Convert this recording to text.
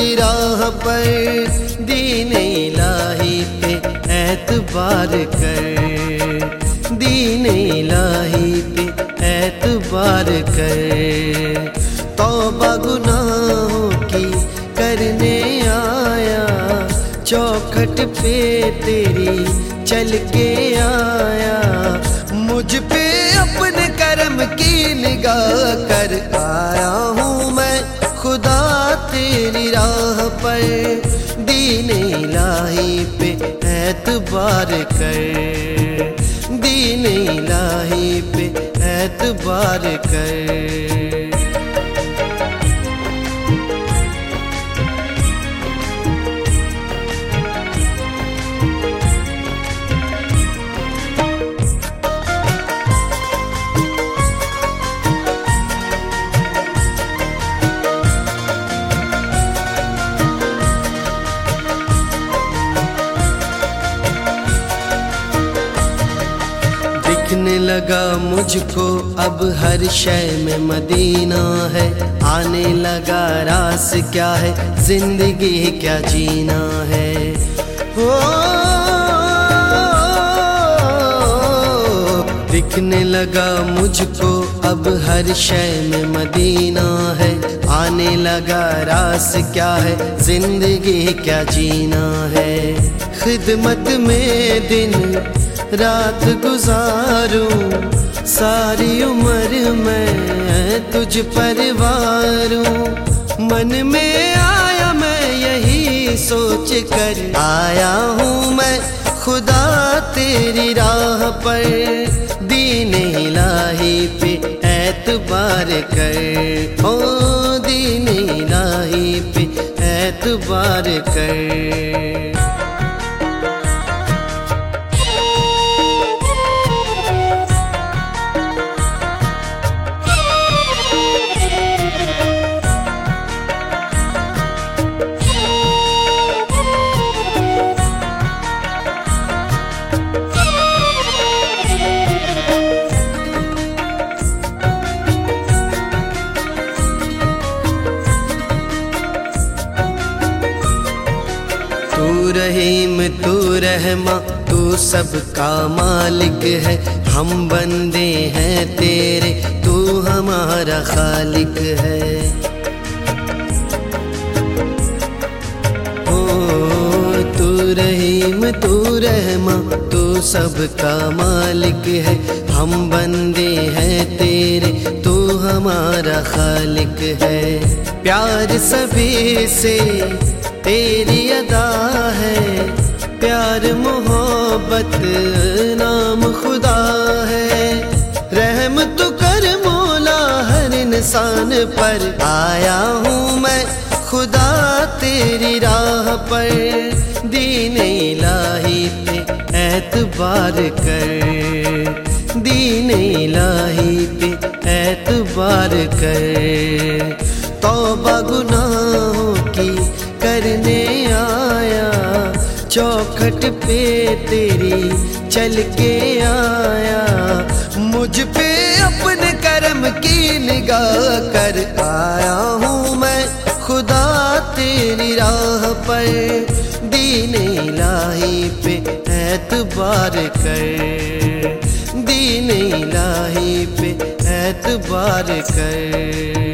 तेरी राह पर, दीन इलाही पे एतबार कर, दीन इलाही पे एतबार कर। तौबा गुनाहों की करने आया, चौखट पे तेरी चल के आया। मुझ पे अपने करम की निगाह कर आया हूँ मैं खुदा तेरी राह पर, दीन इलाही पे एतबार कर, दीन इलाही पे एतबार कर। दिखने लगा मुझको अब हर शय में मदीना है, आने लगा रास क्या है जिंदगी क्या जीना है। हो दिखने लगा मुझको अब हर शय में मदीना है, आने लगा रास क्या है जिंदगी क्या जीना है। खिदमत में दिन रात गुजारूं, सारी उम्र मैं तुझ पर वारूं। मन में आया मैं यही सोच कर आया हूँ मैं खुदा तेरी राह पर, दीन इलाही पे एतबार कर, ओ दीन इलाही पे एतबार कर। तू रहीम तू रहमा तू सबका मालिक है, हम बंदे हैं तेरे तू हमारा खालिक है। ओ तू रहीम तू रहमा तू सबका मालिक है, हम बंदे हैं तेरे तू हमारा खालिक है। प्यार सभी से तेरी अदा है, प्यार मोहब्बत नाम खुदा है। रहम तू कर मौला हर इंसान पर, आया हूँ मैं खुदा तेरी राह पर, दीन इलाही पे एतबार कर, दीन इलाही पे एतबार कर। तौबा गुनाहों की करने आया, चौखट पे तेरी चल के आया। मुझ पे अपने करम की निगाह कर आया हूँ मैं खुदा तेरी राह पर, दीन इलाही पे एतबार कर, दीन इलाही पे एतबार कर।